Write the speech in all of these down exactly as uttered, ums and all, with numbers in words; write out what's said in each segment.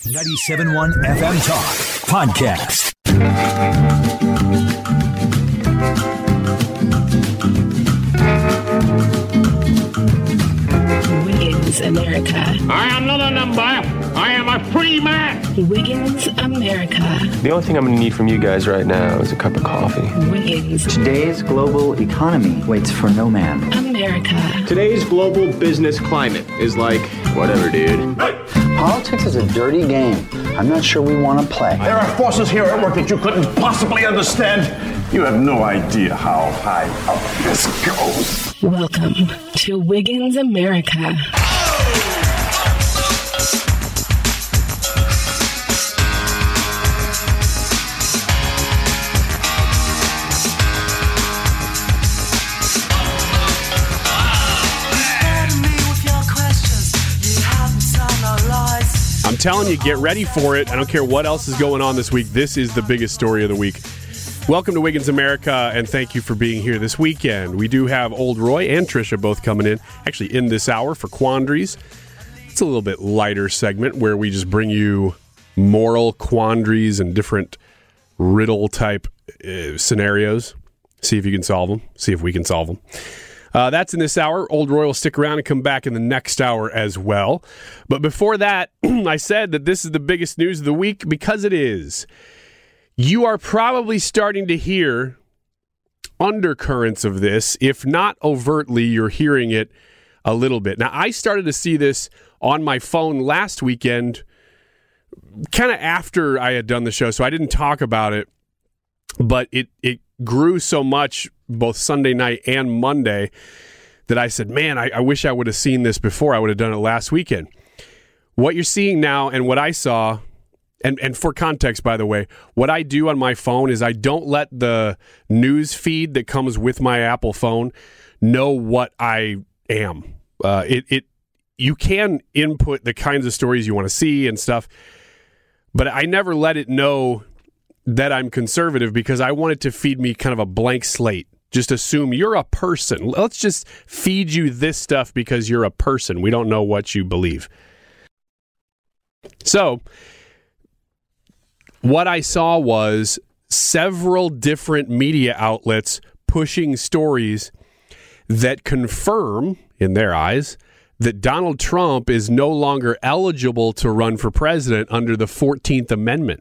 ninety-seven point one F M Talk Podcast. Wiggins America. I am not a number. I am a free man. Wiggins America. The only thing I'm going to need from you guys right now is a cup of coffee. Wiggins. Today's global economy waits for no man. America. Today's global business climate is like, whatever, dude. Hey. Politics is a dirty game. I'm not sure we want to play. There are forces here at work that you couldn't possibly understand. You have no idea how high up this goes. Welcome to Wiggins America. I'm telling you, get ready for it. I don't care what else is going on this week. This is the biggest story of the week. Welcome to Wiggins America, and thank you for being here this weekend. We do have Old Roy and Trisha both coming in, actually in this hour for Quandaries. It's a little bit lighter segment where we just bring you moral quandaries and different riddle-type uh, scenarios. See if you can solve them. See if we can solve them. Uh, that's in this hour. Old Roy will stick around and come back in the next hour as well. But before that, I said that this is the biggest news of the week because it is. You are probably starting to hear undercurrents of this. If not overtly, you're hearing it a little bit. Now, I started to see this on my phone last weekend, kind of after I had done the show, so I didn't talk about it. But it, it grew so much both Sunday night and Monday that I said, man, I, I wish I would have seen this before. I would have done it last weekend. What you're seeing now and what I saw, and, and for context, by the way, what I do on my phone is I don't let the news feed that comes with my Apple phone know what I am. Uh, it, it you can input the kinds of stories you want to see and stuff, but I never let it know that I'm conservative because I want it to feed me kind of a blank slate. Just assume you're a person. Let's just feed you this stuff because you're a person. We don't know what you believe. So, what I saw was several different media outlets pushing stories that confirm, in their eyes, that Donald Trump is no longer eligible to run for president under the fourteenth Amendment.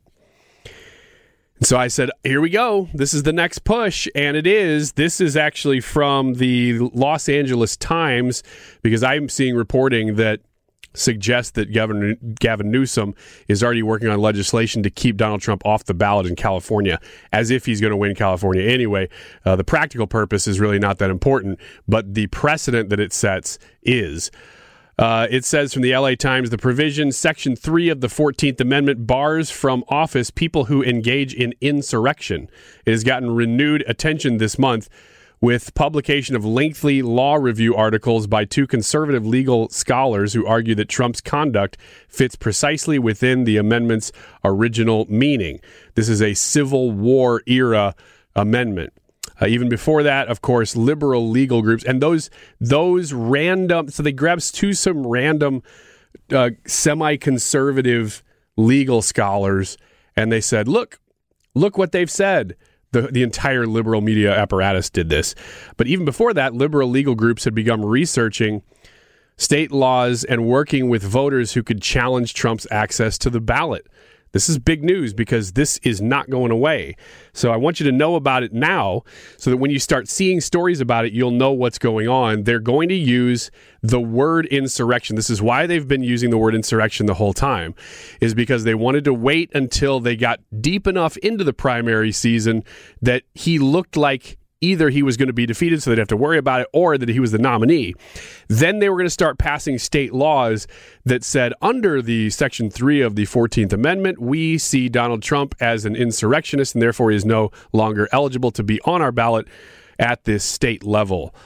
So I said, here we go. This is the next push. And it is. This is actually from the Los Angeles Times, because I'm seeing reporting that suggests that Gavin, Gavin Newsom is already working on legislation to keep Donald Trump off the ballot in California, as if he's going to win California anyway. Uh, the practical purpose is really not that important, but the precedent that it sets is. Uh, it says from the L A Times, the provision, Section three of the fourteenth Amendment bars from office people who engage in insurrection. It has gotten renewed attention this month with publication of lengthy law review articles by two conservative legal scholars who argue that Trump's conduct fits precisely within the amendment's original meaning. This is a Civil War era amendment. Uh, even before that, of course, liberal legal groups and those those random. So they grabbed two some random uh, semi-conservative legal scholars, and they said, "Look, look what they've said." The the entire liberal media apparatus did this, but even before that, liberal legal groups had begun researching state laws and working with voters who could challenge Trump's access to the ballot. This is big news because this is not going away. So I want you to know about it now so that when you start seeing stories about it, you'll know what's going on. They're going to use the word insurrection. This is why they've been using the word insurrection the whole time, is because they wanted to wait until they got deep enough into the primary season that he looked like either he was going to be defeated so they'd have to worry about it, or that he was the nominee. Then they were going to start passing state laws that said, under the Section three of the fourteenth Amendment, we see Donald Trump as an insurrectionist, and therefore he is no longer eligible to be on our ballot at this state level.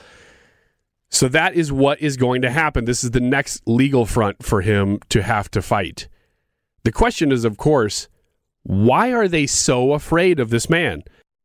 So that is what is going to happen. This is the next legal front for him to have to fight. The question is, of course, why are they so afraid of this man?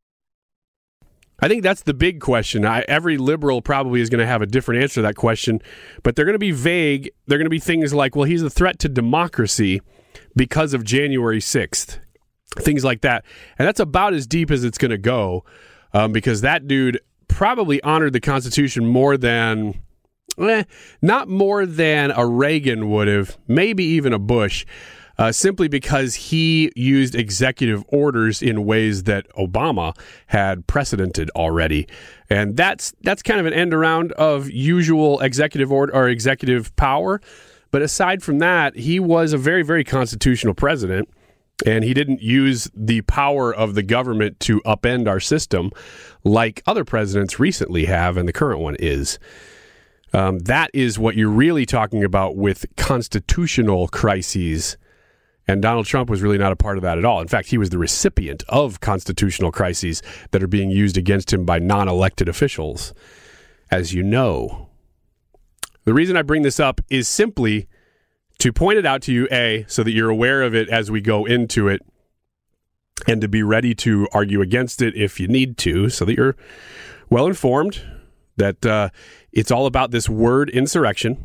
I think that's the big question. I, every liberal probably is going to have a different answer to that question, but they're going to be vague. They're going to be things like, well, he's a threat to democracy because of January sixth, things like that. And that's about as deep as it's going to go, um, because that dude probably honored the Constitution more than, eh, not more than a Reagan would have, maybe even a Bush, uh, simply because he used executive orders in ways that Obama had precedented already. And that's that's kind of an end around of usual executive order or executive power. But aside from that, he was a very, very constitutional president, and he didn't use the power of the government to upend our system like other presidents recently have, and the current one is. Um, that is what you're really talking about with constitutional crises, and Donald Trump was really not a part of that at all. In fact, he was the recipient of constitutional crises that are being used against him by non-elected officials, as you know. The reason I bring this up is simply to point it out to you, A, so that you're aware of it as we go into it, and to be ready to argue against it if you need to, so that you're well informed that uh, it's all about this word insurrection.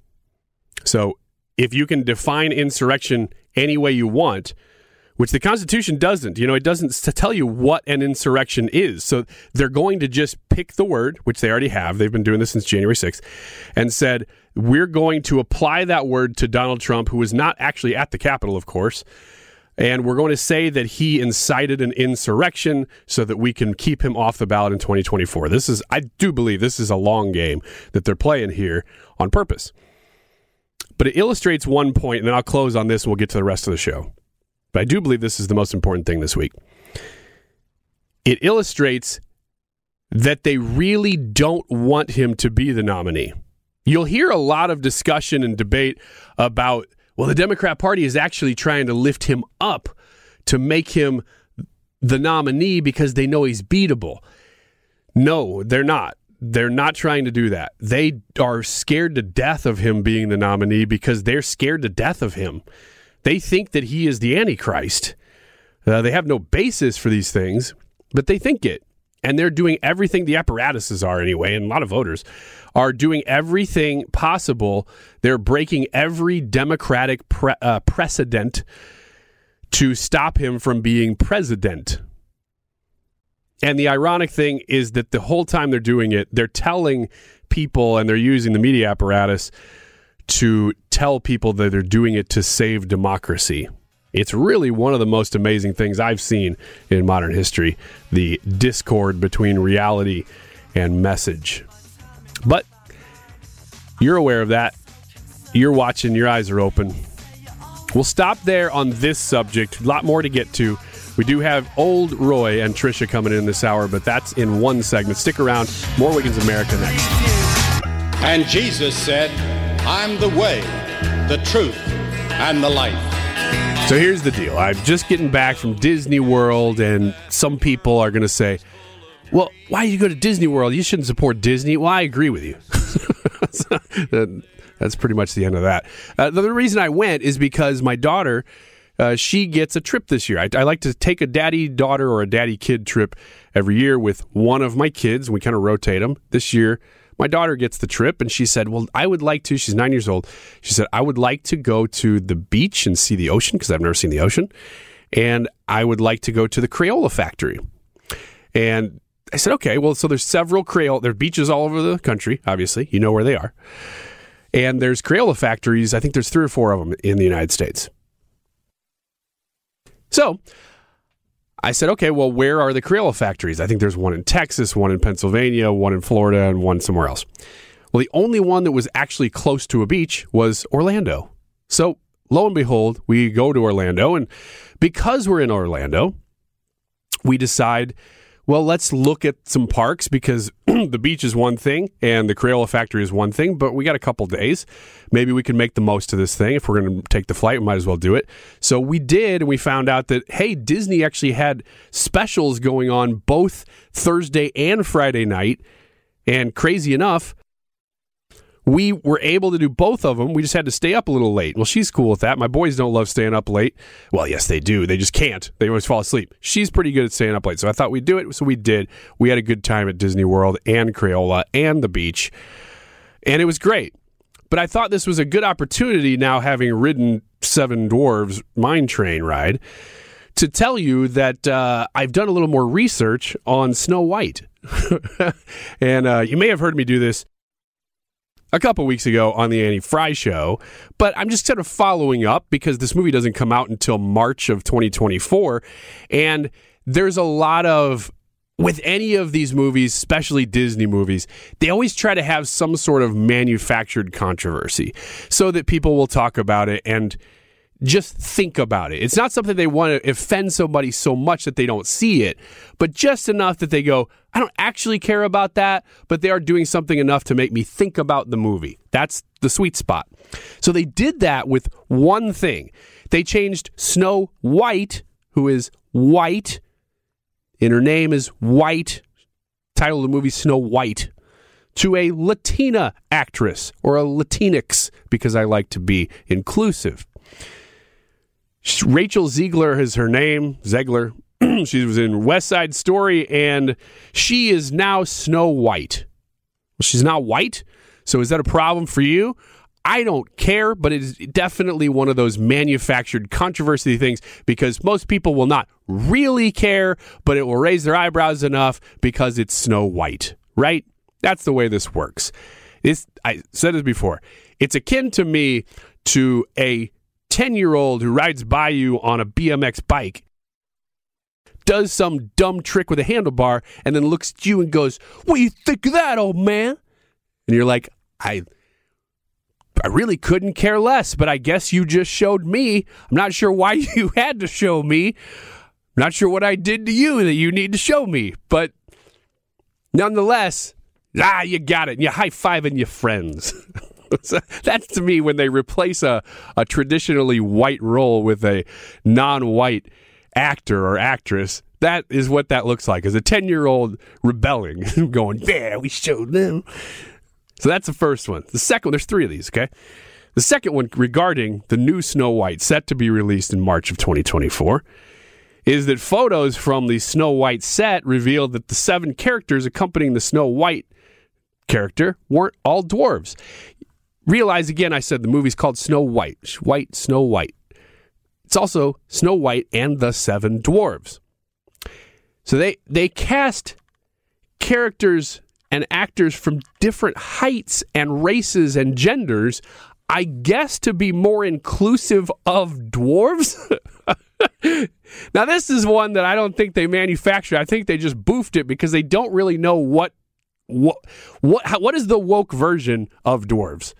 So if you can define insurrection any way you want, which the Constitution doesn't. You know, it doesn't tell you what an insurrection is. So they're going to just pick the word, which they already have. They've been doing this since January sixth, and said, we're going to apply that word to Donald Trump, who was not actually at the Capitol, of course, and we're going to say that he incited an insurrection so that we can keep him off the ballot in twenty twenty-four. This is, I do believe this is a long game that they're playing here on purpose. But it illustrates one point, and then I'll close on this and we'll get to the rest of the show. But I do believe this is the most important thing this week. It illustrates that they really don't want him to be the nominee. You'll hear a lot of discussion and debate about, well, the Democrat Party is actually trying to lift him up to make him the nominee because they know he's beatable. No, they're not. They're not trying to do that. They are scared to death of him being the nominee because they're scared to death of him. They think that he is the Antichrist. Uh, they have no basis for these things, but they think it. And they're doing everything, the apparatuses are anyway, and a lot of voters are doing everything possible. They're breaking every Democratic pre- uh, precedent to stop him from being president. And the ironic thing is that the whole time they're doing it, they're telling people, and they're using the media apparatus to tell people that they're doing it to save democracy. It's really one of the most amazing things I've seen in modern history, the discord between reality and message. But you're aware of that. You're watching. Your eyes are open. We'll stop there on this subject. A lot more to get to. We do have old Roy and Trisha coming in this hour, but that's in one segment. Stick around. More Wiggins America next. And Jesus said, I'm the way, the truth, and the life. So here's the deal. I'm just getting back from Disney World, and some people are going to say, well, why do you go to Disney World? You shouldn't support Disney. Well, I agree with you. That's pretty much the end of that. Uh, the reason I went is because my daughter, uh, she gets a trip this year. I, I like to take a daddy-daughter or a daddy-kid trip every year with one of my kids. We kind of rotate them. This year, my daughter gets the trip, and she said, well, I would like to, she's nine years old, she said, I would like to go to the beach and see the ocean, because I've never seen the ocean, and I would like to go to the Crayola factory. And I said, okay, well, so there's several Crayola, there are beaches all over the country, obviously, you know where they are, and there's Crayola factories, I think there's three or four of them in the United States. So I said, okay, well, where are the Crayola factories? I think there's one in Texas, one in Pennsylvania, one in Florida, and one somewhere else. Well, the only one that was actually close to a beach was Orlando. So lo and behold, we go to Orlando, and because we're in Orlando, we decide, well, let's look at some parks, because the beach is one thing and the Crayola factory is one thing, but we got a couple days. Maybe we can make the most of this thing. If we're going to take the flight, we might as well do it. So we did, and we found out that, hey, Disney actually had specials going on both Thursday and Friday night, and crazy enough, we were able to do both of them. We just had to stay up a little late. Well, she's cool with that. My boys don't love staying up late. Well, yes, they do. They just can't. They always fall asleep. She's pretty good at staying up late. So I thought we'd do it. So we did. We had a good time at Disney World and Crayola and the beach. And it was great. But I thought this was a good opportunity now, having ridden Seven Dwarves Mine Train ride to tell you that uh, I've done a little more research on Snow White. and uh, you may have heard me do this a couple weeks ago on the Annie Fry Show, but I'm just sort of following up because this movie doesn't come out until March of twenty twenty-four, and there's a lot of, with any of these movies, especially Disney movies, they always try to have some sort of manufactured controversy so that people will talk about it and just think about it. It's not something they want to offend somebody so much that they don't see it, but just enough that they go, I don't actually care about that, but they are doing something enough to make me think about the movie. That's the sweet spot. So they did that with one thing. They changed Snow White, who is white, and her name is White, title of the movie Snow White, to a Latina actress, or a Latinx, because I like to be inclusive. Rachel Zegler is her name, Zegler. She was in West Side Story, and she is now Snow White. Well, she's not white, so is that a problem for you? I don't care, but it is definitely one of those manufactured controversy things because most people will not really care, but it will raise their eyebrows enough because it's Snow White, right? That's the way this works. It's, I said it before. It's akin to me to a ten-year-old who rides by you on a B M X bike, does some dumb trick with a handlebar, and then looks at you and goes, what do you think of that, old man? And you're like, I I really couldn't care less, but I guess you just showed me. I'm not sure why you had to show me. I'm not sure what I did to you that you need to show me. But nonetheless, ah, you got it. And you're high-fiving your friends. So that's to me when they replace a, a traditionally white role with a non-white actor or actress. That is what that looks like, is a ten-year-old rebelling, going, yeah, we showed them. So that's the first one. The second one, there's three of these, okay? The second one regarding the new Snow White, set to be released in March of twenty twenty-four, is that photos from the Snow White set revealed that the seven characters accompanying the Snow White character weren't all dwarves. Realize, again, I said the movie's called Snow White. White, Snow White. It's also Snow White and the Seven Dwarves. So they, they cast characters and actors from different heights and races and genders, I guess to be more inclusive of dwarves. Now, this is one that I don't think they manufactured. I think they just boofed it because they don't really know what what what how, what is the woke version of dwarves.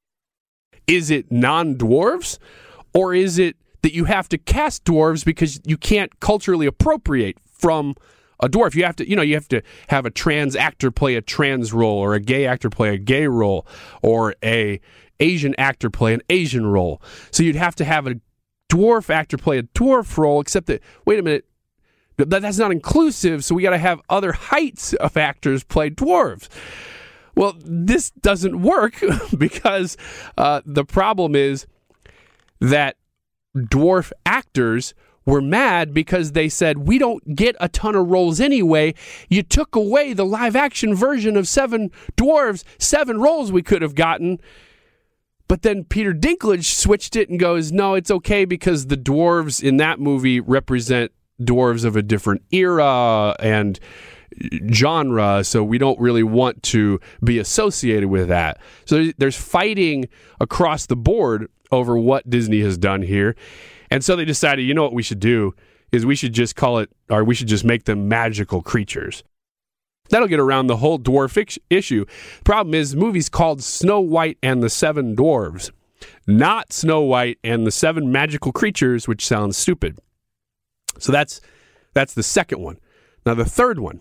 Is it non-dwarves, or is it that you have to cast dwarves because you can't culturally appropriate from a dwarf? You have to, you know, you have to have a trans actor play a trans role, or a gay actor play a gay role, or a Asian actor play an Asian role. So you'd have to have a dwarf actor play a dwarf role, except that, wait a minute, that, that's not inclusive, so we got to have other heights of actors play dwarves. Well, this doesn't work because uh, the problem is that dwarf actors were mad because they said, we don't get a ton of roles anyway. You took away the live action version of Seven Dwarves, seven roles we could have gotten. But then Peter Dinklage switched it and goes, no, it's okay because the dwarves in that movie represent dwarves of a different era and genre, so we don't really want to be associated with that. So there's fighting across the board over what Disney has done here. And so they decided, you know what we should do is we should just call it, or we should just make them magical creatures. That'll get around the whole dwarf issue. Problem is, the movie's called Snow White and the Seven Dwarves, not Snow White and the Seven Magical Creatures, which sounds stupid. So that's that's the second one. Now, the third one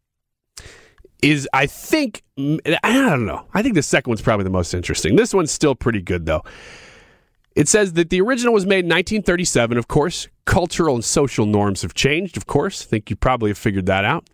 is, I think, I don't know. I think the second one's probably the most interesting. This one's still pretty good, though. It says that the original was made in nineteen thirty-seven. Of course, cultural and social norms have changed, of course. I think you probably have figured that out.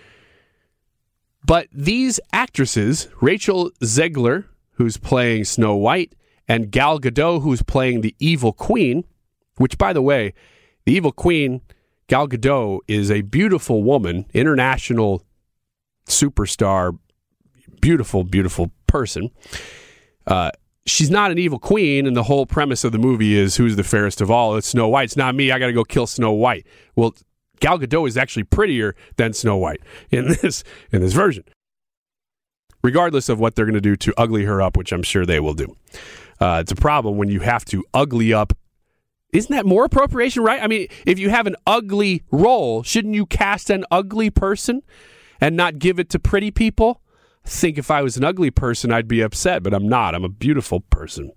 But these actresses, Rachel Zegler, who's playing Snow White, and Gal Gadot, who's playing the Evil Queen, which, by the way, the Evil Queen, Gal Gadot, is a beautiful woman, international superstar, beautiful, beautiful person. Uh, she's not an evil queen, and the whole premise of the movie is who's the fairest of all? It's Snow White. It's not me. I got to go kill Snow White. Well, Gal Gadot is actually prettier than Snow White in this in this version, regardless of what they're going to do to ugly her up, which I'm sure they will do. Uh, it's a problem when you have to ugly up. Isn't that more appropriation, right? I mean, if you have an ugly role, shouldn't you cast an ugly person and not give it to pretty people? I think if I was an ugly person, I'd be upset, but I'm not. I'm a beautiful person.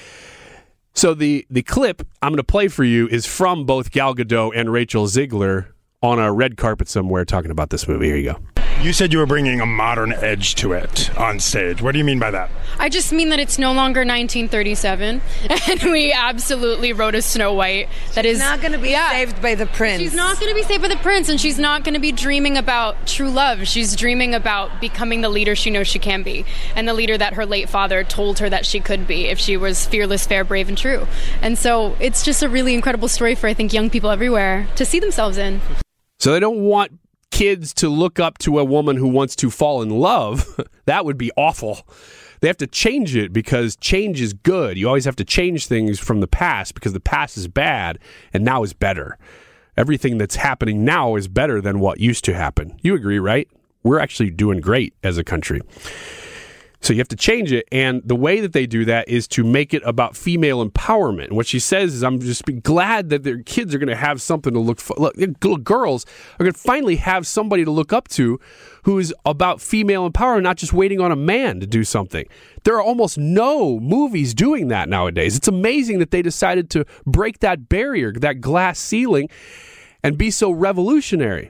So the, the clip I'm going to play for you is from both Gal Gadot and Rachel Ziegler on a red carpet somewhere talking about this movie. Here you go. You said you were bringing a modern edge to it on stage. What do you mean by that? I just mean that it's no longer nineteen thirty-seven, and we absolutely wrote a Snow White that she's is not going to be yeah, saved by the prince. She's not going to be saved by the prince, and she's not going to be dreaming about true love. She's dreaming about becoming the leader she knows she can be, and the leader that her late father told her that she could be if she was fearless, fair, brave, and true. And so it's just a really incredible story for, I think, young people everywhere to see themselves in. So they don't want kids to look up to a woman who wants to fall in love. That would be awful. They have to change it because change is good. You always have to change things from the past because the past is bad and now is better. Everything that's happening now is better than what used to happen. You agree, right? We're actually doing great as a country. So you have to change it, and the way that they do that is to make it about female empowerment. And what she says is, I'm just glad that their kids are going to have something to look for. Look, little girls are going to finally have somebody to look up to who is about female empowerment, not just waiting on a man to do something. There are almost no movies doing that nowadays. It's amazing that they decided to break that barrier, that glass ceiling, and be so revolutionary.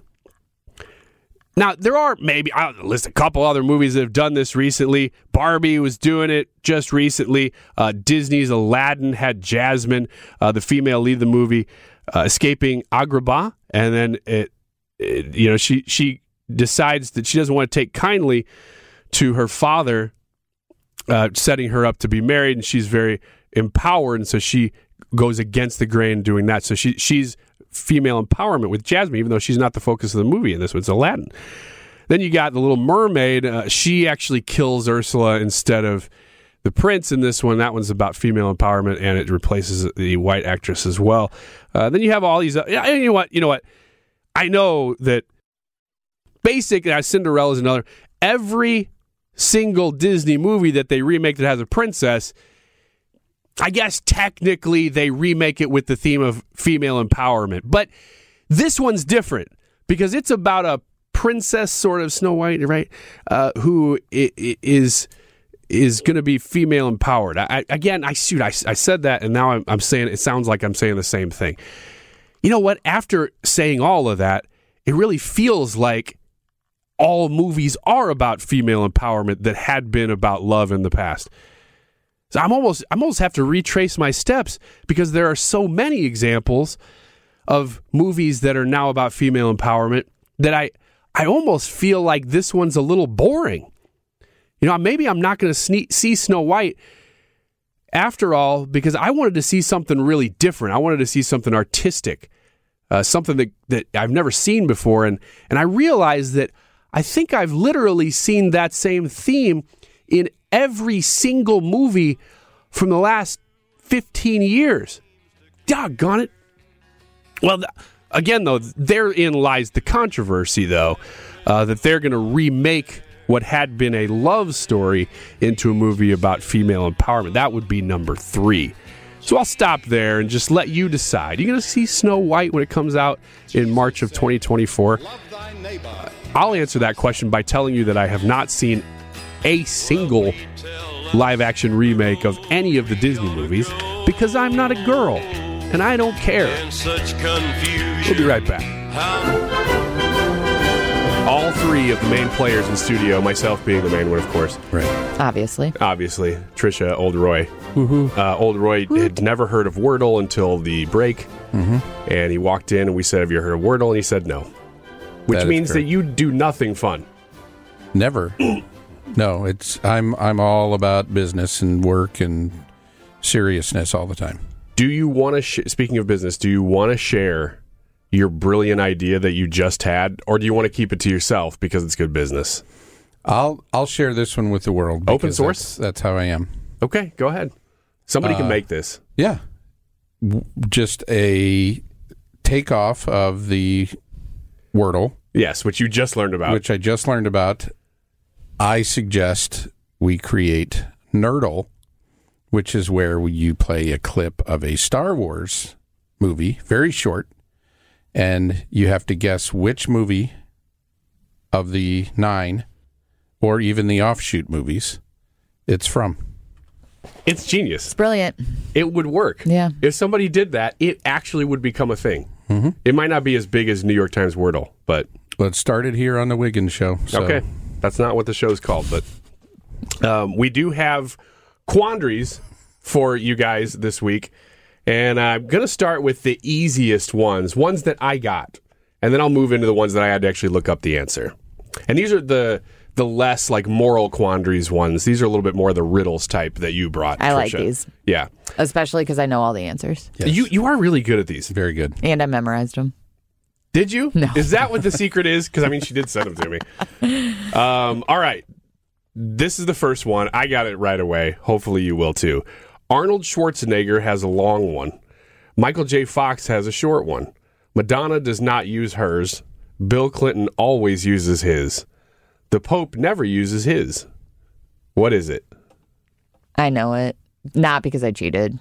Now, there are maybe, I'll list a couple other movies that have done this recently. Barbie was doing it just recently. Uh, Disney's Aladdin had Jasmine, uh, the female lead of the movie, uh, escaping Agrabah. And then, it, it, you know, she, she decides that she doesn't want to take kindly to her father uh, setting her up to be married. And she's very empowered. And so she goes against the grain doing that. So she she's female empowerment with Jasmine, even though she's not the focus of the movie in this one. It's Aladdin. Then you got the Little Mermaid. Uh, she actually kills Ursula instead of the prince in this one. That one's about female empowerment, and it replaces the white actress as well. Uh, then you have all these. Uh, you know what? You know what? I know that basic. Uh, Cinderella is another. Every single Disney movie that they remake that has a princess, I guess technically they remake it with the theme of female empowerment. But this one's different because it's about a princess, sort of Snow White, right? Uh, who is is going to be female empowered. I, again, I shoot, I, I said that, and now I'm, I'm saying it sounds like I'm saying the same thing. You know what? After saying all of that, it really feels like all movies are about female empowerment that had been about love in the past. So I'm almost, I almost have to retrace my steps because there are so many examples of movies that are now about female empowerment that I, I almost feel like this one's a little boring. You know, maybe I'm not going to see Snow White after all because I wanted to see something really different. I wanted to see something artistic, uh, something that, that I've never seen before. And, and I realized that I think I've literally seen that same theme in every single movie from the last fifteen years. Doggone it. Well, th- again, though, therein lies the controversy, though, uh, that they're going to remake what had been a love story into a movie about female empowerment. That would be number three. So I'll stop there and just let you decide. You're going to see Snow White when it comes out in March of twenty twenty-four. I'll answer that question by telling you that I have not seen a single live-action remake of any of the Disney movies because I'm not a girl, and I don't care. We'll be right back. All three of the main players in studio, myself being the main one, of course. Right. Obviously. Obviously. Trisha, Old Roy. Mm-hmm. Uh, Old Roy Woot. had never heard of Wordle until the break, mm-hmm. and he walked in and we said, have you heard of Wordle? And he said no, which that means that you do nothing fun. Never. No, it's I'm I'm all about business and work and seriousness all the time. Do you want to, sh- speaking of business, do you want to share your brilliant idea that you just had, or do you want to keep it to yourself because it's good business? I'll I'll share this one with the world. Open source? That's, that's how I am. Okay, go ahead. Somebody can Uh, make this. Yeah. W- Just a takeoff of the Wordle. Yes, which you just learned about. Which I just learned about. I suggest we create Nerdle, which is where you play a clip of a Star Wars movie, very short, and you have to guess which movie of the nine, or even the offshoot movies, it's from. It's genius. It's brilliant. It would work. Yeah. If somebody did that, it actually would become a thing. Mm-hmm. It might not be as big as New York Times Wordle, but... Let's start it here on the Wiggins Show. So. Okay. That's not what the show's called, but um, we do have quandaries for you guys this week, and I'm going to start with the easiest ones, ones that I got, and then I'll move into the ones that I had to actually look up the answer. And these are the... the less like moral quandaries ones. These are a little bit more the riddles type that you brought. I like Tricia. these. Yeah. Especially because I know all the answers. Yes. You you are really good at these. Very good. And I memorized them. Did you? No. Is that what the secret is? Because, I mean, she did send them to me. Um, all right. This is the first one. I got it right away. Hopefully you will too. Arnold Schwarzenegger has a long one. Michael J. Fox has a short one. Madonna does not use hers. Bill Clinton always uses his. The Pope never uses his. What is it? I know it. Not because I cheated.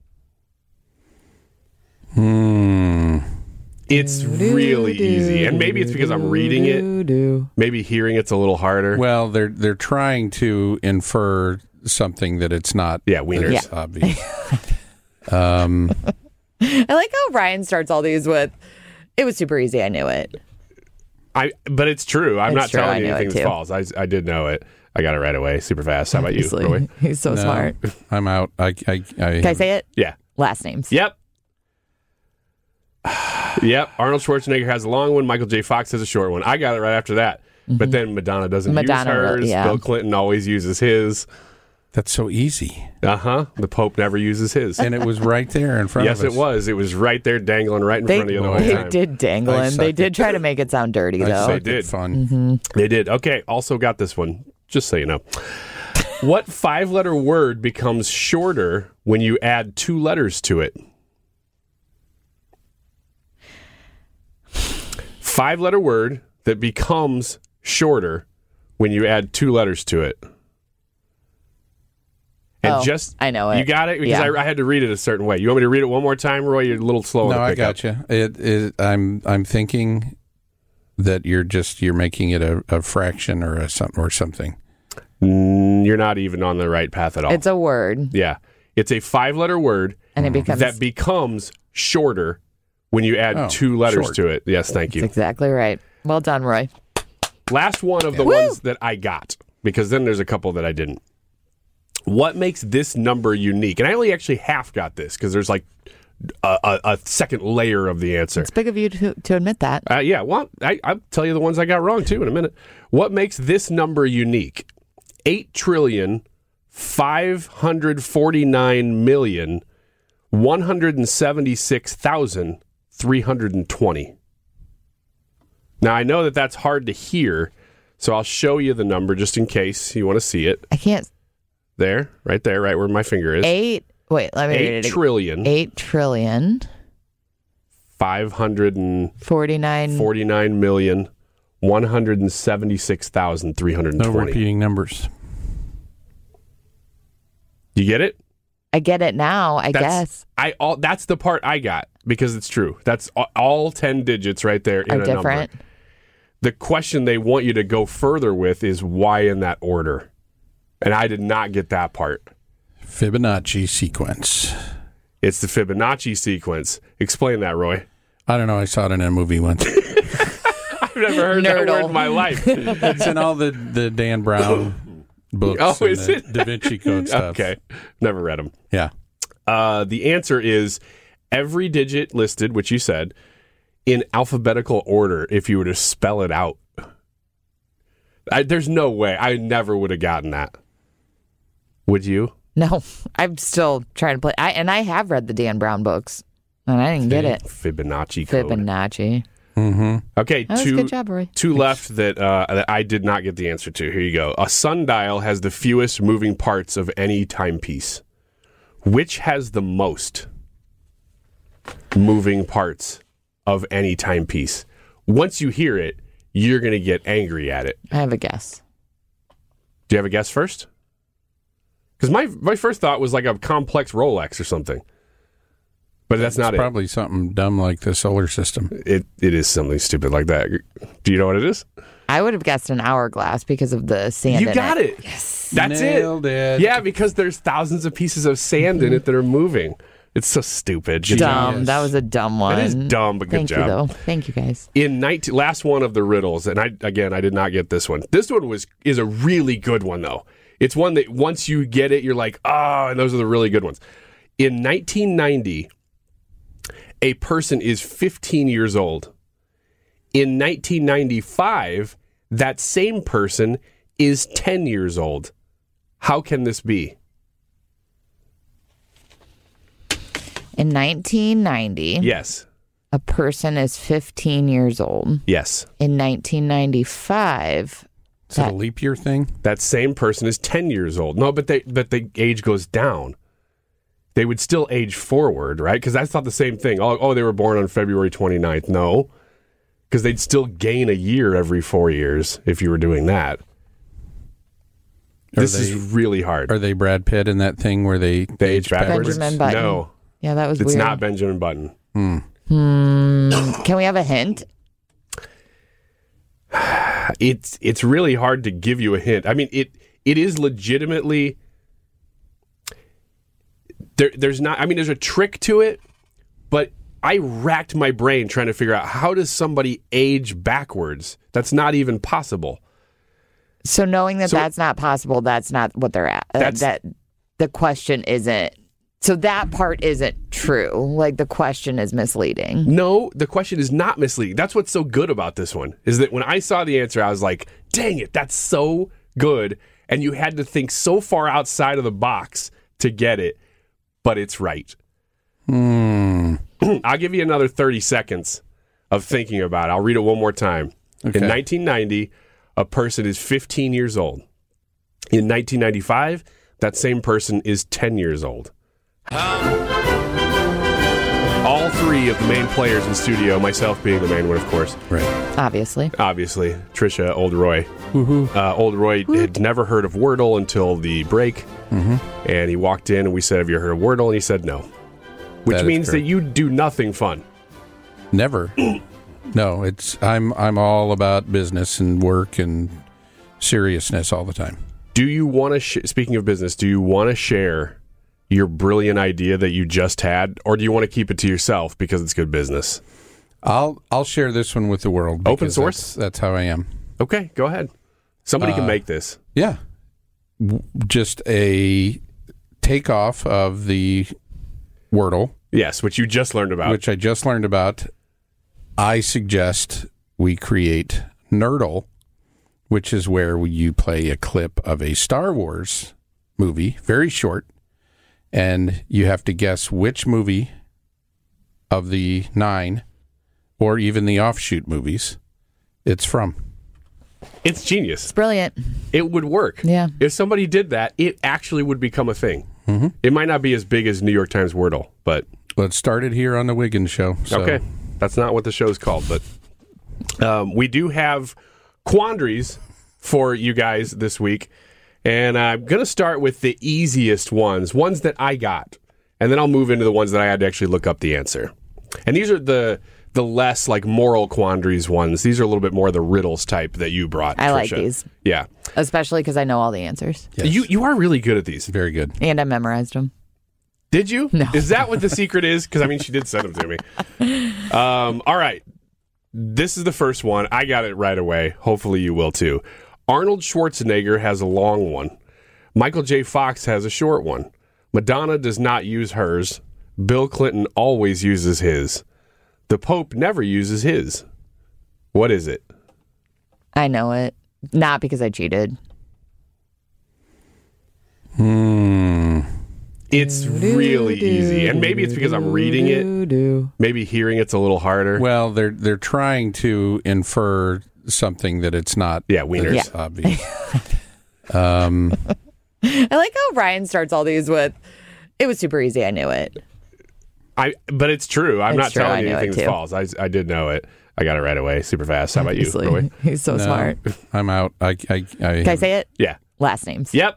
Hmm. It's really easy. And maybe it's because I'm reading it. Maybe hearing it's a little harder. Well, they're they're trying to infer something that it's not. Yeah, wieners. It's obvious. um, I like how Ryan starts all these with, it was super easy. I knew it. I, but it's true. I'm It's not true. telling I you knew anything it that's too. false. I, I did know it. I got it right away. Super fast. How about you, Obviously. Roy? He's so no, smart. I'm out. I, I, I, Can I say it? Yeah. Last names. Yep. Yep. Arnold Schwarzenegger has a long one. Michael J. Fox has a short one. I got it right after that. Mm-hmm. But then Madonna doesn't Madonna, use hers. yeah. Bill Clinton always uses his. That's so easy. Uh-huh. The Pope never uses his. And it was right there in front yes, of us. it was. It was right there dangling right in They, front of you the whole they time. did dangle I him. They sucked did it. try to make it sound dirty, I though. sucked They it did. Fun. Mm-hmm. They did. Okay. Also got this one, just so you know. What five-letter word becomes shorter when you add two letters to it? Five-letter word that becomes shorter when you add two letters to it. And Oh, just I know it. You got it because Yeah. I, I had to read it a certain way. You want me to read it one more time, Roy? You're a little slow. No, to I pick got up. you. It, it, I'm I'm thinking that you're just you're making it a, a fraction or a something or something. Mm, you're not even on the right path at all. It's a word. Yeah. It's a five-letter word And it becomes... that becomes shorter when you add Oh, two letters short. to it. Yes, thank you. That's exactly right. Well done, Roy. Last one of the Woo! ones that I got, because then there's a couple that I didn't. What makes this number unique? And I only actually half got this because there's like a, a, a second layer of the answer. It's big of you to, to admit that. Uh, yeah, well, I, I'll tell you the ones I got wrong too in a minute. What makes this number unique? Eight trillion five hundred forty-nine million one hundred seventy-six thousand three hundred twenty. Now I know that that's hard to hear, so I'll show you the number just in case you want to see it. I can't... There, right there, right where my finger is. Eight... Wait, let me read Eight it again. trillion Eight trillion... five hundred Forty-nine... forty-nine million one hundred seventy-six thousand three hundred No twenty. repeating numbers. You get it? I get it now, I That's, guess. I all that's the part I got because it's true. That's all, all ten digits right there in Are a different. number. The question they want you to go further with is why in that order. And I did not get that part. Fibonacci sequence. It's the Fibonacci sequence. Explain that, Roy. I don't know. I saw it in a movie once. I've never heard that Nerdle. word in my life. It's in all the, the Dan Brown books. Oh, and is the it? Da Vinci Code stuff. Okay. Never read them. Yeah. Uh, the answer is every digit listed, which you said, in alphabetical order if you were to spell it out. I, there's no way. I never would have gotten that. Would you? No, I'm still trying to play. I, and I have read the Dan Brown books, and I didn't get it. Fibonacci code. Fibonacci. Mm-hmm. Okay, That was two, good job, Roy. two left that, uh, that I did not get the answer to. Here you go. A sundial has the fewest moving parts of any timepiece. Which has the most moving parts of any timepiece? Once you hear it, you're going to get angry at it. I have a guess. Do you have a guess first? Because my, my first thought was like a complex Rolex or something. But that's not it's it. Probably something dumb like the solar system. It It is something stupid like that. Do you know what it is? I would have guessed an hourglass because of the sand. You in got it. it. Yes. That's Nailed it. it. Yeah, because there's thousands of pieces of sand in it that are moving. It's so stupid. Good Dumb. job. That was a dumb one. It is dumb, but good Thank job. you, though. Thank you, guys. In nineteen, last one of the riddles, and I again I did not get this one. This one was is a really good one though. It's one that once you get it, you're like, oh, and those are the really good ones. In nineteen ninety, a person is fifteen years old. In nineteen ninety-five, that same person is ten years old. How can this be? In nineteen ninety, Yes. a person is fifteen years old. Yes. In nineteen ninety-five, Is it a leap year thing? That same person is ten years old. No, but they but the age goes down. They would still age forward, right? Because I thought the same thing. Oh, oh, they were born on February twenty-ninth. No, because they'd still gain a year every four years if you were doing that. Are This they- is really hard. Are they Brad Pitt in that thing where they, They age backwards? Benjamin Button. No, Yeah, that was it's weird. not Benjamin Button. Hmm. Hmm. Can we have a hint? It's it's really hard to give you a hint. I mean, it it is legitimately there. There's not. I mean, there's a trick to it, but I racked my brain trying to figure out how does somebody age backwards. That's not even possible. So knowing that So- that's not possible, that's not what they're at. Uh, That's- that the question isn't. So that part isn't true. Like the question is misleading. No, the question is not misleading. That's what's so good about this one, is that when I saw the answer, I was like, dang it, that's so good. And you had to think so far outside of the box to get it, but it's right. Hmm. I'll give you another thirty seconds of thinking about it. I'll read it one more time. Okay. In nineteen ninety, a person is fifteen years old. In nineteen ninety-five, that same person is ten years old. All three of the main players in studio, myself being the main one, of course. Right. Obviously. Obviously. Trisha, Old Roy. Uh, Old Roy had never heard of Wordle until the break. Mm-hmm. And he walked in and we said, have you heard of Wordle? And he said no. Which That is means that correct. you do nothing fun. Never. No, it's I'm I'm all about business and work and seriousness all the time. Do you want to, sh- speaking of business, do you want to share your brilliant idea that you just had, or do you want to keep it to yourself because it's good business? I'll I'll share this one with the world. Open because source? That's, that's how I am. Okay, go ahead. Somebody can Uh, make this. Yeah. W- Just a takeoff of the Wordle, Yes, which you just learned about. which I just learned about. I suggest we create Nerdle, which is where you play a clip of a Star Wars movie, very short, and you have to guess which movie of the nine, or even the offshoot movies, it's from. It's genius. It's brilliant. It would work. Yeah. If somebody did that, it actually would become a thing. Mm-hmm. It might not be as big as New York Times Wordle, but Let's start it here on the Wiggins Show. So. okay. That's not what the show's called, but um, we do have quandaries for you guys this week. And I'm going to start with the easiest ones, ones that I got. And then I'll move into the ones that I had to actually look up the answer. And these are the the less like moral quandaries ones. These are a little bit more the riddles type that you brought, I like Tricia. these. Yeah. Especially because I know all the answers. Yes. You you are really good at these. Very good. And I memorized them. Did you? No. Is that what the secret is? Because, I mean, she did send them to me. Um, all right. This is the first one. I got it right away. Hopefully you will, too. Arnold Schwarzenegger has a long one. Michael J. Fox has a short one. Madonna does not use hers. Bill Clinton always uses his. The Pope never uses his. What is it? I know it. Not because I cheated. Hmm. It's really easy, and maybe it's because I'm reading it. Maybe hearing it's a little harder. Well, they're they're trying to infer something that it's not. Yeah, wieners. Yeah. Obvious. um, I like how Ryan starts all these with, "It was super easy. I knew it." I, but it's true. I'm It's not true. telling I you knew anything it that's too. false. I, I did know it. I got it right away, super fast. How about Obviously. you, Roy? He's so no, smart. I'm out. I, I, I, Can I say it? Yeah. Last names. Yep.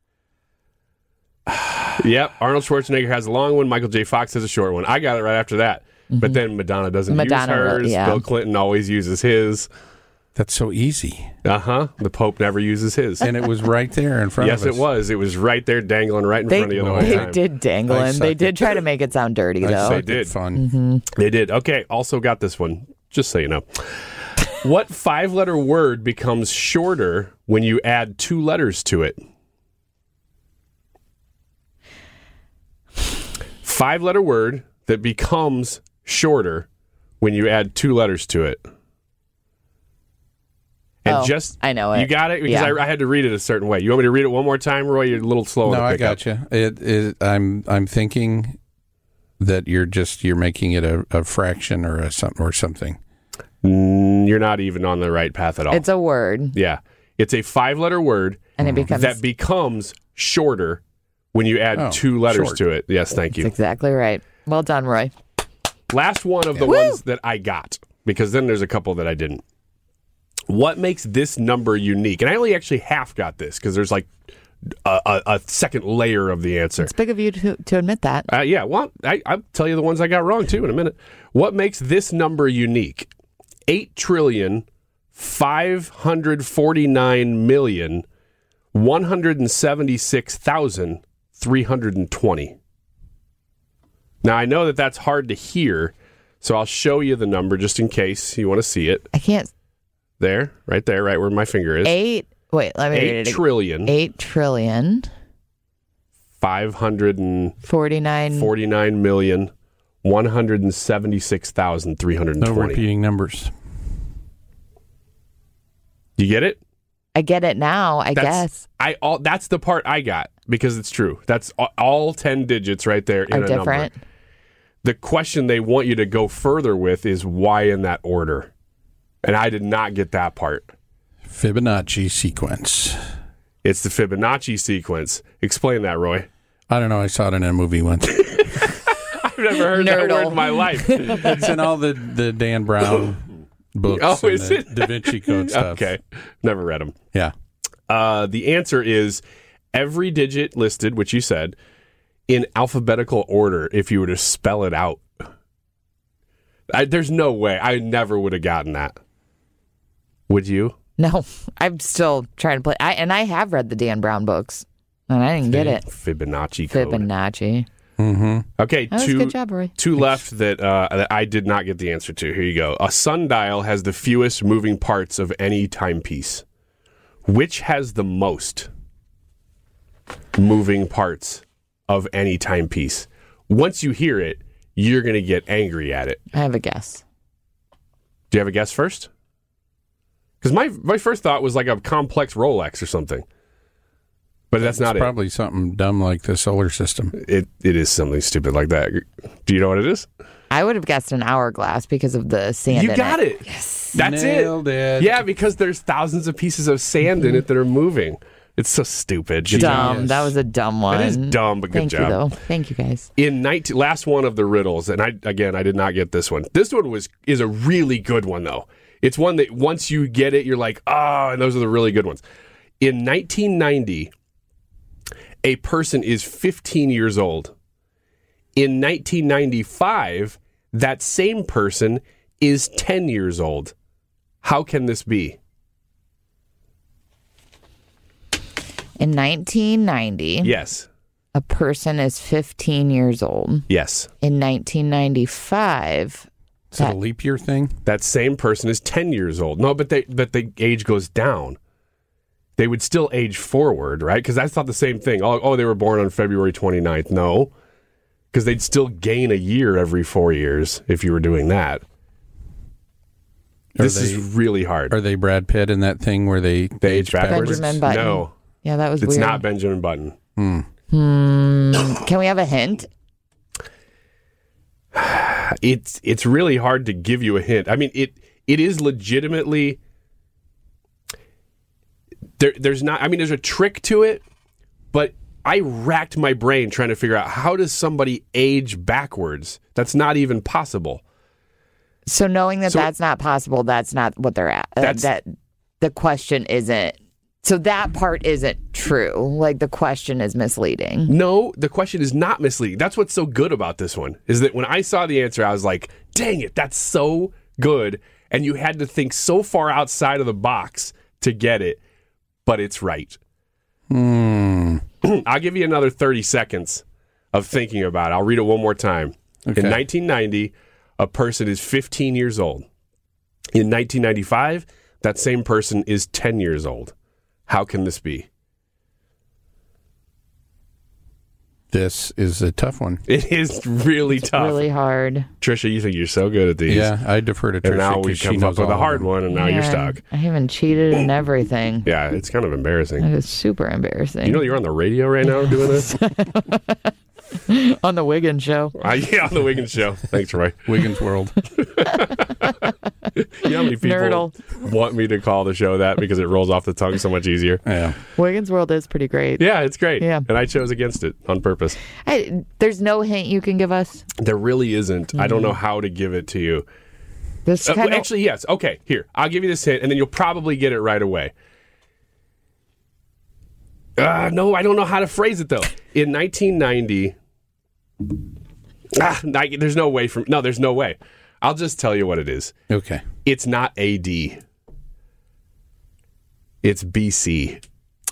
Yep. Arnold Schwarzenegger has a long one. Michael J. Fox has a short one. I got it right after that. Mm-hmm. But then Madonna doesn't Madonna, use hers. yeah. Bill Clinton always uses his. That's so easy. Uh huh. The Pope never uses his. And it was right there in front yes, of us. it was. It was right there dangling right in They, front of you the whole they time. did dangle I him. They suck did it. try to make it sound dirty, I though. They suck did. at fun. Mm-hmm. They did. Okay. Also got this one, just so you know. What five letter word becomes shorter when you add two letters to it? Five letter word that becomes shorter when you add two letters to it. And Oh, just I know it. You got it? Because Yeah. I, I had to read it a certain way. You want me to read it one more time, Roy? You're a little slow. No, to I pick up. got you. It, it, I'm I'm thinking that you're just you're making it a, a fraction or a something or something. Mm, you're not even on the right path at all. It's a word, yeah, it's a five-letter word, and it becomes. that becomes shorter when you add Oh, two letters short. to it. Yes, thank you. That's exactly right. Well done, Roy. Last one of the Woo! ones that I got, because then there's a couple that I didn't. What makes this number unique? And I only actually half got this because there's like a, a, a second layer of the answer. It's big of you to, to admit that. Uh, yeah, well, I, I'll tell you the ones I got wrong too in a minute. What makes this number unique? Eight trillion five hundred forty-nine million one hundred seventy-six thousand three hundred twenty. Now I know that that's hard to hear, so I'll show you the number just in case you want to see it. I can't. There, right there, right where my finger is. Eight. Wait, let me read Eight it. again. trillion Eight trillion. five hundred Forty-nine. forty-nine million one hundred seventy-six thousand three hundred No twenty. repeating numbers. You get it? I get it now. I That's, guess I all that's the part I got because it's true. That's all, all ten digits right there in are a different. number. The question they want you to go further with is why in that order, and I did not get that part. Fibonacci sequence. It's the Fibonacci sequence. Explain that, Roy. I don't know. I saw it in a movie once. I've never heard that Nerdle. word in my life. It's in all the, the Dan Brown books. Oh, and is the it? Da Vinci Code stuff. Okay, never read them. Yeah. Uh, the answer is every digit listed, which you said, in alphabetical order if you were to spell it out. I, there's no way. I never would have gotten that. Would you? No, I'm still trying to play. I and I have read the Dan Brown books, and I didn't get it. Fibonacci code. Fibonacci. Mm-hmm. Okay, That was two, good job, Roy. two left that, uh, that I did not get the answer to. Here you go. A sundial has the fewest moving parts of any timepiece. Which has the most moving parts of any timepiece? Once you hear it, you're going to get angry at it. I have a guess. Do you have a guess first? Because my my first thought was like a complex Rolex or something. But that's not it's it. Probably something dumb like the solar system. It It is something stupid like that. Do you know what it is? I would have guessed an hourglass because of the sand. You in got it. it. Yes. That's Nailed it. it. Yeah, because there's thousands of pieces of sand in it that are moving. It's so stupid. Good Dumb. job. That was a dumb one. It is dumb, but good Thank job. you, though. Thank you, guys. In nineteen, last one of the riddles, and I again I did not get this one. This one was is a really good one though. It's one that once you get it, you're like, oh, and those are the really good ones. In nineteen ninety, a person is fifteen years old. In nineteen ninety-five, that same person is ten years old. How can this be? In nineteen ninety, Yes. a person is fifteen years old. Yes. In nineteen ninety-five, Is it a leap year thing? That same person is ten years old. No, but they but the age goes down. They would still age forward, right? Because I thought the same thing. Oh, oh, they were born on February twenty-ninth. No, because they'd still gain a year every four years if you were doing that. Are This they- is really hard. Are they Brad Pitt in that thing where they, They age backwards? Benjamin Button. No. Yeah, that was It's weird. not Benjamin Button. Hmm. Hmm. Mm, can we have a hint? It's it's really hard to give you a hint. I mean, it it is legitimately there. There's not. I mean, there's a trick to it, but I racked my brain trying to figure out how does somebody age backwards. That's not even possible. So knowing that So- that's not possible, that's not what they're at. Uh, That's- that the question isn't. So that part isn't true. Like the question is misleading. No, the question is not misleading. That's what's so good about this one, is that when I saw the answer, I was like, dang it, that's so good. And you had to think so far outside of the box to get it, but it's right. Hmm. I'll give you another thirty seconds of thinking about it. I'll read it one more time. Okay. In nineteen ninety, a person is fifteen years old. In nineteen ninety-five, that same person is ten years old. How can this be? This is a tough one. It is really It's tough. really hard. Trisha, you think you're so good at these. Yeah, I defer to Tricia. And now we 'cause she come up knows with a all of hard them. one, and now you're Man, stuck. I haven't cheated in everything. Yeah, it's kind of embarrassing. It is super embarrassing. You know you're on the radio right now doing this? On the Wiggins show. Uh, yeah, on the Wiggins show. Thanks, Roy. Wiggins World. You know how many people Nerdle. want me to call the show that because it rolls off the tongue so much easier? Yeah. Wiggins World is pretty great. Yeah, it's great. Yeah. And I chose against it on purpose. I, there's no hint you can give us. There really isn't. I don't know how to give it to you. This Uh, kind well, of actually, yes. Okay, here. I'll give you this hint, and then you'll probably get it right away. Uh, no, I don't know how to phrase it, though. In nineteen ninety... Ah, I- there's no way from... No, there's no way. I'll just tell you what it is. Okay. It's not A D. It's B C.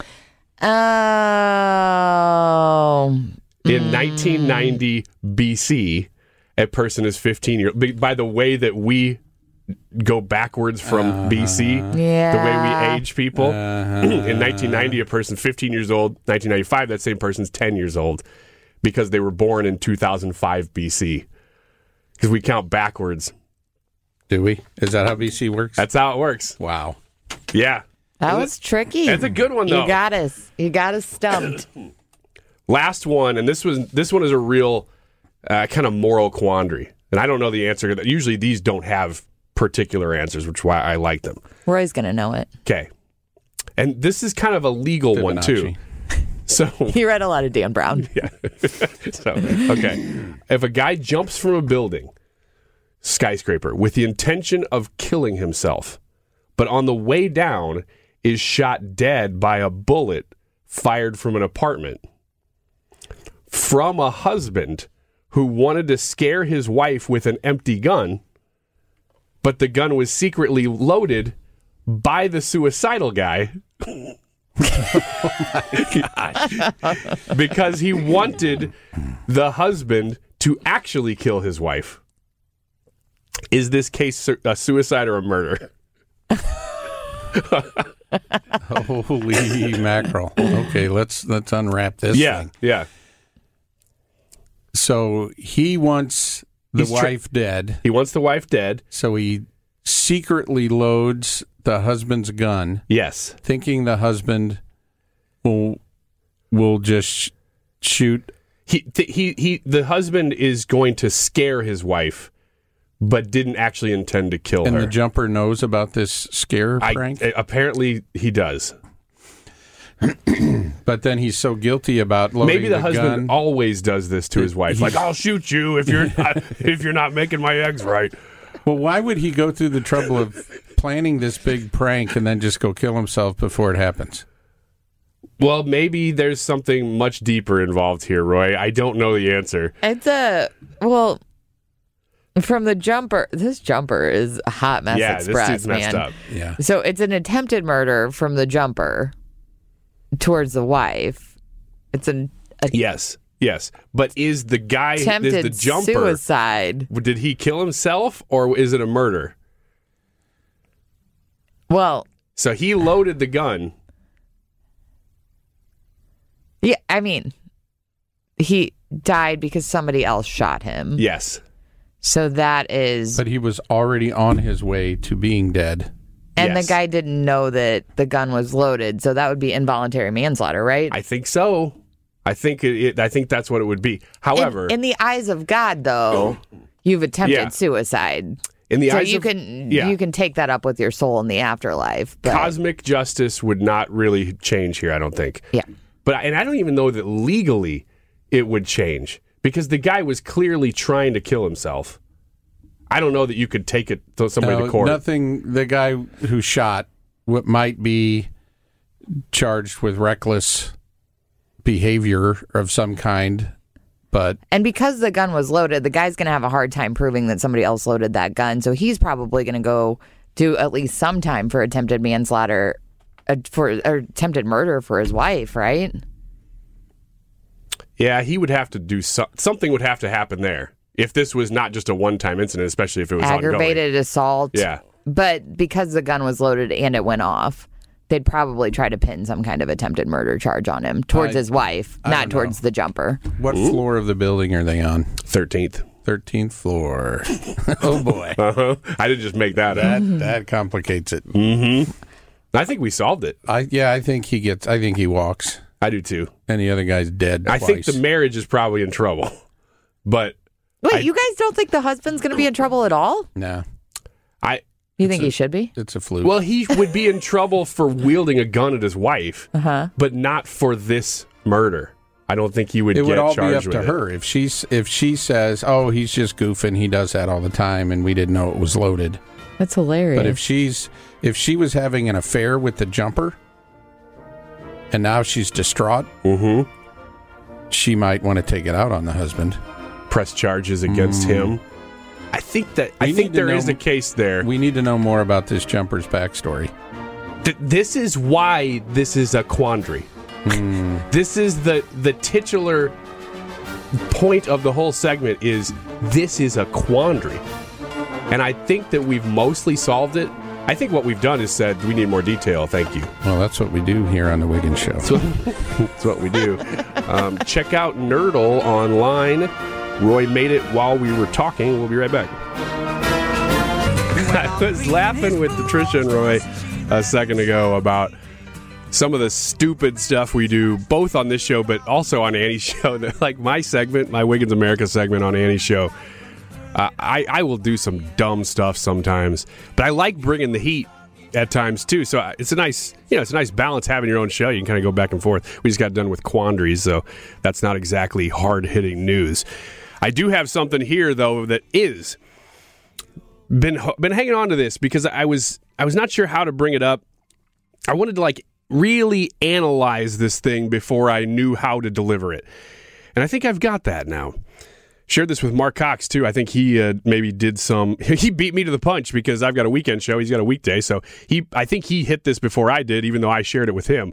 Oh. In nineteen ninety B C, a person is fifteen years... By the way that we go backwards from B C, Yeah. the way we age people, Uh-huh. in nineteen ninety, a person fifteen years old, nineteen ninety-five, that same person's ten years old because they were born in two thousand five B C. Because we count backwards. Do we? Is that how B C works? That's how it works. Wow. Yeah. That was tricky. That's a good one, though. You got us. You got us stumped. Last one, and this was this one is a real uh, kind of moral quandary, and I don't know the answer. Usually, these don't have particular answers, which is why I like them. Roy's gonna know it. Okay, and this is kind of a legal one too. So He read a lot of Dan Brown. yeah. So okay, if a guy jumps from a building, skyscraper, with the intention of killing himself, but on the way down is shot dead by a bullet fired from an apartment from a husband who wanted to scare his wife with an empty gun, but the gun was secretly loaded by the suicidal guy because he wanted the husband to actually kill his wife. Is this case su- a suicide or a murder? Holy mackerel. Okay, let's let's unwrap this yeah, thing. yeah. So he wants the He's tra- wife dead. He wants the wife dead. So he secretly loads the husband's gun. Yes. Thinking the husband will will just sh- shoot. He th- he he. The husband is going to scare his wife, but didn't actually intend to kill And her. the jumper knows about this scare I, prank. apparently, he does. But then he's so guilty about loading Maybe the, the husband gun. always does this to his wife. Like, I'll shoot you if you're not if you're not making my eggs right. Well, why would he go through the trouble of planning this big prank and then just go kill himself before it happens? Well, maybe there's something much deeper involved here, Roy. I don't know the answer. It's a well from the jumper. This jumper is a hot mess yeah, express, this dude's messed man. up. Yeah. So it's an attempted murder from the jumper towards the wife. It's an a Yes, yes. But is the guy attempted is the jumper suicide. Did he kill himself or is it a murder? Well, so he loaded the gun. Yeah, I mean, he died because somebody else shot him. Yes. So that is. But he was already on his way to being dead. And Yes. the guy didn't know that the gun was loaded, so that would be involuntary manslaughter, right? I think so. I think it, it, I think that's what it would be. However, in, in the eyes of God, though, you've attempted Yeah. suicide. in the so eyes you of, can yeah. you can take that up with your soul in the afterlife. But, cosmic justice would not really change here, I don't think. Yeah. But and I don't even know that legally it would change because the guy was clearly trying to kill himself. I don't know that you could take it to somebody No, to court. Nothing. The guy who shot what might be charged with reckless behavior of some kind, but and because the gun was loaded, the guy's going to have a hard time proving that somebody else loaded that gun. So he's probably going to go do at least some time for attempted manslaughter, uh, for or attempted murder for his wife, right? Yeah, he would have to do so- something. Would have to happen there if this was not just a one-time incident, especially if it was Aggravated ongoing. assault. Yeah. But because the gun was loaded and it went off, they'd probably try to pin some kind of attempted murder charge on him towards I- his wife, I not don't towards the jumper. what Ooh. floor of the building are they on? thirteenth. thirteenth floor. Oh, boy. Uh-huh. I didn't just make that That up. that complicates it. Mm-hmm. I think we solved it. I yeah, I think he gets. I think he walks, I do too. and the other guy's dead. I think twice. the marriage is probably in trouble, but Wait, I- you guys don't think the husband's going to be in trouble at all? no, I You think he should be? it's a fluke. well, he would be in trouble for wielding a gun at his wife, Uh-huh. but not for this murder. I don't think he would it get would all be charged up to with it. her if she's if she says, "Oh, he's just goofing. He does that all the time, and we didn't know it was loaded." That's hilarious. But if she's if she was having an affair with the jumper, and now she's distraught, Mm-hmm. she might want to take it out on the husband. Press charges against him. I think that I We think need to there is know- a case there. We need to know more about this jumper's backstory. Th- this is why this is a quandary. This is the the titular point of the whole segment is this is a quandary. And I think that we've mostly solved it. I think what we've done is said we need more detail. Thank you. Well, that's what we do here on the Wiggins Show. That's what, that's what we do. Um, check out Nerdle online. Roy made it while we were talking. We'll be right back. I was laughing with Trisha and Roy a second ago about some of the stupid stuff we do, both on this show, but also on Annie's show. Like my segment, my Wiggins America segment on Annie's show. Uh, I, I will do some dumb stuff sometimes, but I like bringing the heat at times too. So it's a nice, you know, it's a nice balance having your own show. You can kind of go back and forth. We just got done with quandaries, so that's not exactly hard-hitting news. I do have something here though that is been been hanging on to this because I was I was not sure how to bring it up. I wanted to like really analyze this thing before I knew how to deliver it, and I think I've got that now. Shared this with Mark Cox, too. I think he uh, maybe did some... He beat me to the punch because I've got a weekend show. He's got a weekday. So he, I think he hit this before I did, even though I shared it with him.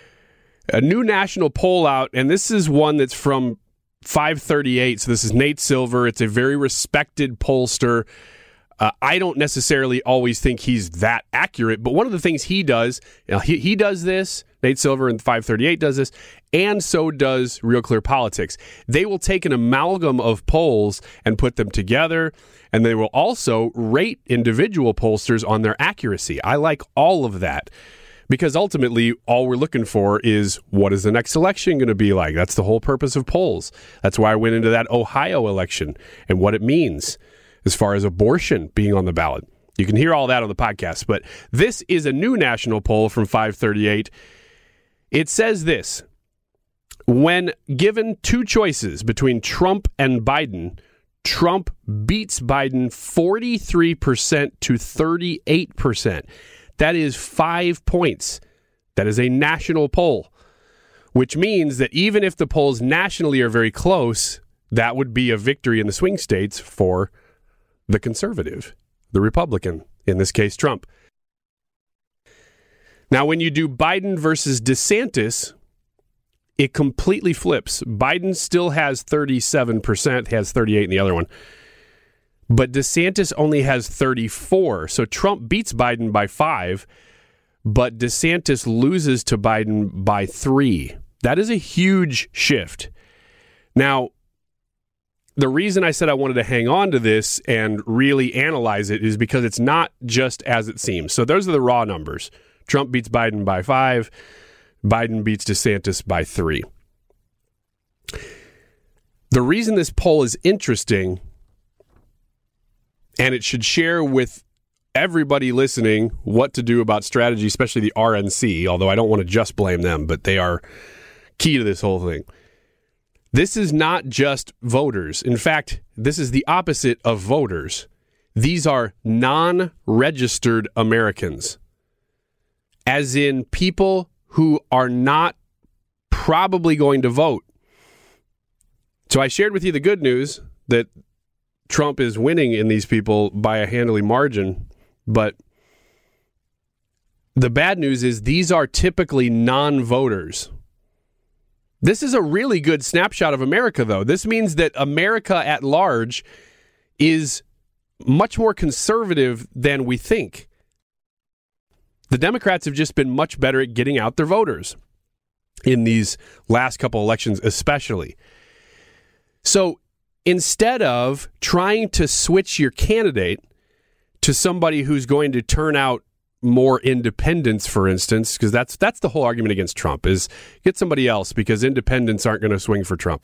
A new national poll out, and this is one that's from five thirty-eight. So this is Nate Silver. It's a very respected pollster. Uh, I don't necessarily always think he's that accurate, but one of the things he does, you know, he, he does this, Nate Silver in five thirty-eight does this, and so does Real Clear Politics. They will take an amalgam of polls and put them together, and they will also rate individual pollsters on their accuracy. I like all of that because ultimately all we're looking for is what is the next election going to be like? That's the whole purpose of polls. That's why I went into that Ohio election and what it means as far as abortion being on the ballot. You can hear all that on the podcast, but this is a new national poll from five thirty-eight. It says this: when given two choices between Trump and Biden, Trump beats Biden forty-three percent to thirty-eight percent. That is five points. That is a national poll, which means that even if the polls nationally are very close, that would be a victory in the swing states for the conservative, the Republican, in this case, Trump. Now, when you do Biden versus DeSantis, it completely flips. Biden still has thirty-seven percent, has thirty-eight in the other one. But DeSantis only has thirty-four. So Trump beats Biden by five, but DeSantis loses to Biden by three. That is a huge shift. Now, the reason I said I wanted to hang on to this and really analyze it is because it's not just as it seems. So those are the raw numbers. Trump beats Biden by five. Biden beats DeSantis by three. The reason this poll is interesting, and it should share with everybody listening what to do about strategy, especially the R N C, although I don't want to just blame them, but they are key to this whole thing. This is not just voters. In fact, this is the opposite of voters. These are non-registered Americans, as in people who are not probably going to vote. So I shared with you the good news that Trump is winning in these people by a handily margin, but the bad news is these are typically non-voters. This is a really good snapshot of America, though. This means that America at large is much more conservative than we think. The Democrats have just been much better at getting out their voters in these last couple elections, especially. So instead of trying to switch your candidate to somebody who's going to turn out more independents, for instance, because that's that's the whole argument against Trump, is get somebody else because independents aren't going to swing for Trump.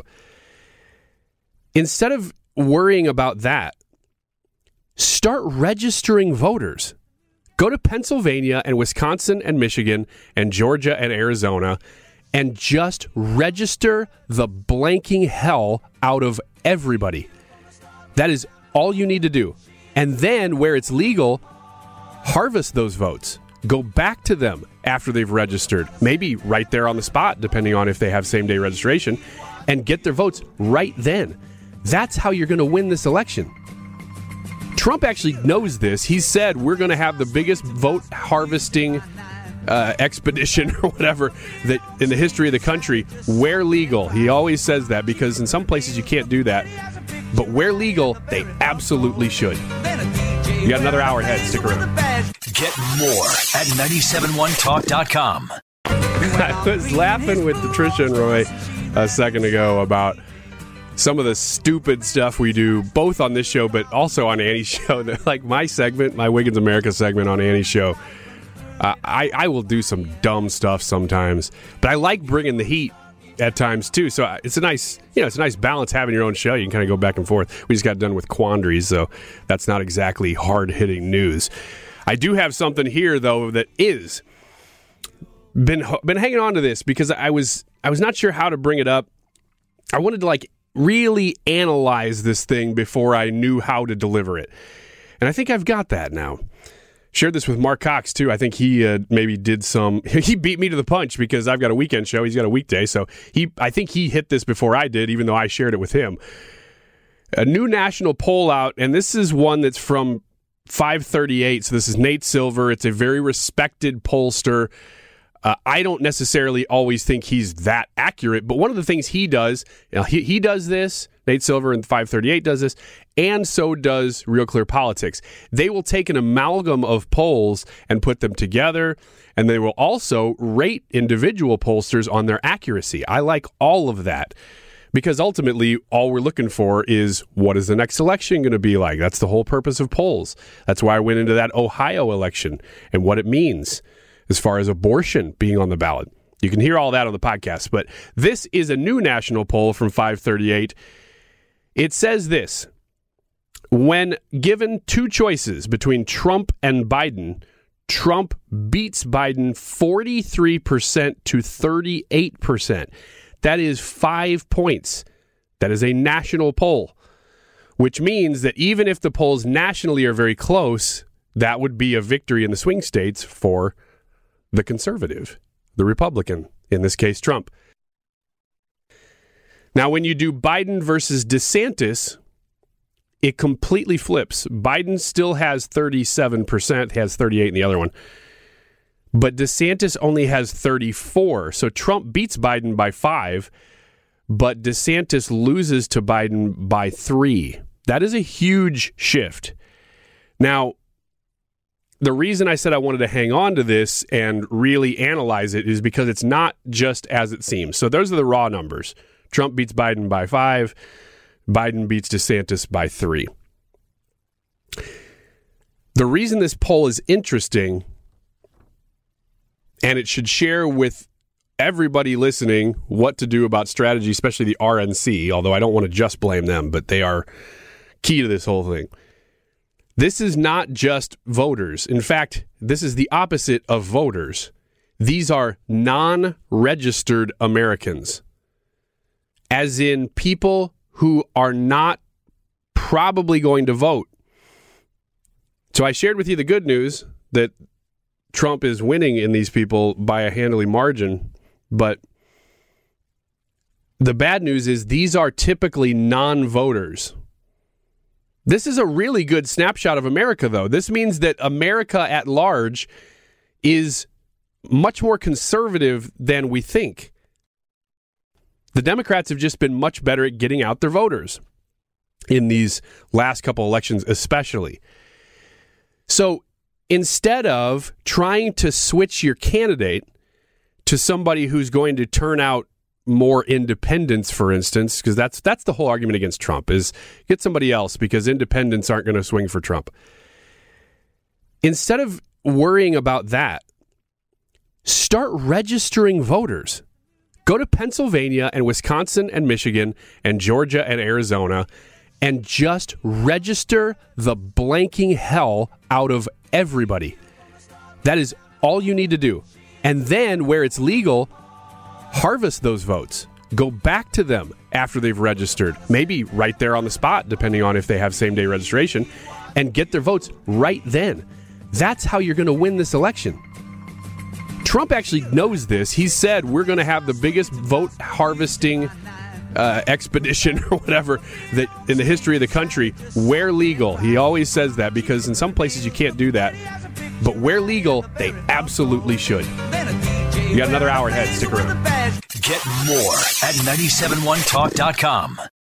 Instead of worrying about that, start registering voters. Go to Pennsylvania and Wisconsin and Michigan and Georgia and Arizona and just register the blanking hell out of everybody. That is all you need to do. And then, where it's legal, harvest those votes. Go back to them after they've registered, maybe right there on the spot, depending on if they have same-day registration, and get their votes right then. That's how you're going to win this election. Trump actually knows this. He said we're going to have the biggest vote harvesting uh, expedition or whatever that in the history of the country, where legal. He always says that because in some places you can't do that. But where legal, they absolutely should. You got another hour ahead. Stick around. Get more at nine seven one talk dot com. I was laughing with Tricia and Roy a second ago about some of the stupid stuff we do, both on this show, but also on Annie's show. Like my segment, my Wiggins America segment on Annie's show. Uh, I, I will do some dumb stuff sometimes, but I like bringing the heat at times too. So it's a nice, you know, it's a nice balance having your own show. You can kind of go back and forth. We just got done with quandaries, so that's not exactly hard-hitting news. I do have something here though that is been been hanging on to this because I was I was not sure how to bring it up. I wanted to like really analyze this thing before I knew how to deliver it, and I think I've got that now. Shared this with Mark Cox, too. I think he uh, maybe did some... He beat me to the punch because I've got a weekend show. He's got a weekday. So he, I think he hit this before I did, even though I shared it with him. A new national poll out, and this is one that's from five thirty-eight. So this is Nate Silver. It's a very respected pollster. Uh, I don't necessarily always think he's that accurate, but one of the things he does, you know, he, he does this, Nate Silver in five thirty-eight does this, and so does Real Clear Politics. They will take an amalgam of polls and put them together, and they will also rate individual pollsters on their accuracy. I like all of that because ultimately all we're looking for is what is the next election going to be like? That's the whole purpose of polls. That's why I went into that Ohio election and what it means as far as abortion being on the ballot. You can hear all that on the podcast, but this is a new national poll from five thirty-eight. It says this: when given two choices between Trump and Biden, Trump beats Biden forty-three percent to thirty-eight percent. That is five points. That is a national poll, which means that even if the polls nationally are very close, that would be a victory in the swing states for the conservative, the Republican, in this case, Trump. Now, when you do Biden versus DeSantis, it completely flips. Biden still has thirty-seven percent, has thirty-eight in the other one. But DeSantis only has thirty-four. So Trump beats Biden by five, but DeSantis loses to Biden by three. That is a huge shift. Now, the reason I said I wanted to hang on to this and really analyze it is because it's not just as it seems. So those are the raw numbers. Trump beats Biden by five. Biden beats DeSantis by three. The reason this poll is interesting, and it should share with everybody listening what to do about strategy, especially the R N C, although I don't want to just blame them, but they are key to this whole thing. This is not just voters. In fact, this is the opposite of voters. These are non-registered Americans, as in people who are not probably going to vote. So I shared with you the good news that Trump is winning in these people by a handily margin, but the bad news is these are typically non-voters. This is a really good snapshot of America, though. This means that America at large is much more conservative than we think. The Democrats have just been much better at getting out their voters in these last couple elections, especially. So instead of trying to switch your candidate to somebody who's going to turn out more independents, for instance, because that's that's the whole argument against Trump, is get somebody else because independents aren't going to swing for Trump. Instead of worrying about that, start registering voters. Go to Pennsylvania and Wisconsin and Michigan and Georgia and Arizona and just register the blanking hell out of everybody. That is all you need to do. And then, where it's legal, harvest those votes. Go back to them after they've registered, maybe right there on the spot, depending on if they have same-day registration, and get their votes right then. That's how you're going to win this election. Trump actually knows this. He said we're going to have the biggest vote harvesting uh, expedition or whatever that in the history of the country, where legal. He always says that because in some places you can't do that. But where legal, they absolutely should. You got another hour ahead. Stick around. Get more at nine seven one talk dot com.